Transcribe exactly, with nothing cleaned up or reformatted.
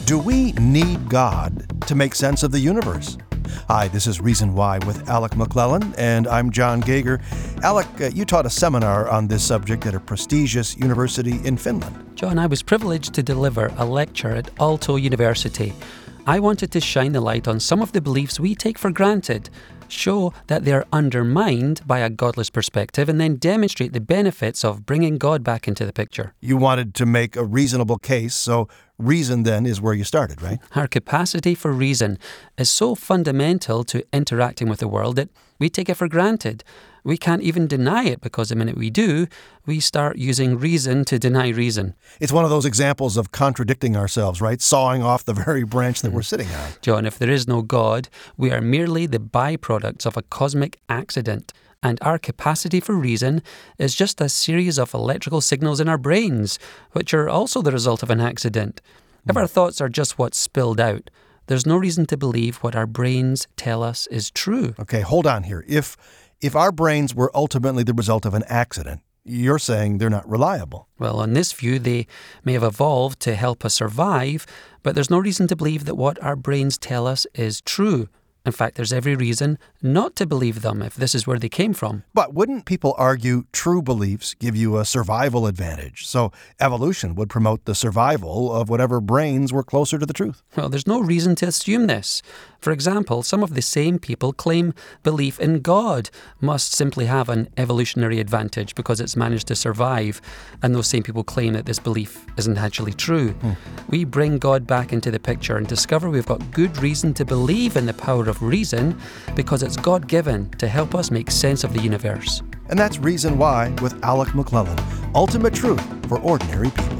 Do we need God to make sense of the universe? Hi, this is Reason Why with Alec McClellan, and I'm John Gager. Alec, uh, you taught a seminar on this subject at a prestigious university in Finland. John, I was privileged to deliver a lecture at Aalto University. I wanted to shine the light on some of the beliefs we take for granted, show that they're undermined by a godless perspective, and then demonstrate the benefits of bringing God back into the picture. You wanted to make a reasonable case, so reason then is where you started, right? Our capacity for reason is so fundamental to interacting with the world that we take it for granted. We can't even deny it because the minute we do, we start using reason to deny reason. It's one of those examples of contradicting ourselves, right? Sawing off the very branch that we're sitting on. John, if there is no God, we are merely the byproducts of a cosmic accident. And our capacity for reason is just a series of electrical signals in our brains, which are also the result of an accident. If our thoughts are just what's spilled out, there's no reason to believe what our brains tell us is true. Okay, hold on here. If if our brains were ultimately the result of an accident, you're saying they're not reliable. Well, on this view, they may have evolved to help us survive, but there's no reason to believe that what our brains tell us is true. In fact, there's every reason not to believe them if this is where they came from. But wouldn't people argue true beliefs give you a survival advantage? So evolution would promote the survival of whatever brains were closer to the truth. Well, there's no reason to assume this. For example, some of the same people claim belief in God must simply have an evolutionary advantage because it's managed to survive, and those same people claim that this belief isn't actually true. Hmm. We bring God back into the picture and discover we've got good reason to believe in the power of reason because it's God-given to help us make sense of the universe. And that's Reason Why with Alec McClellan. Ultimate truth for ordinary people.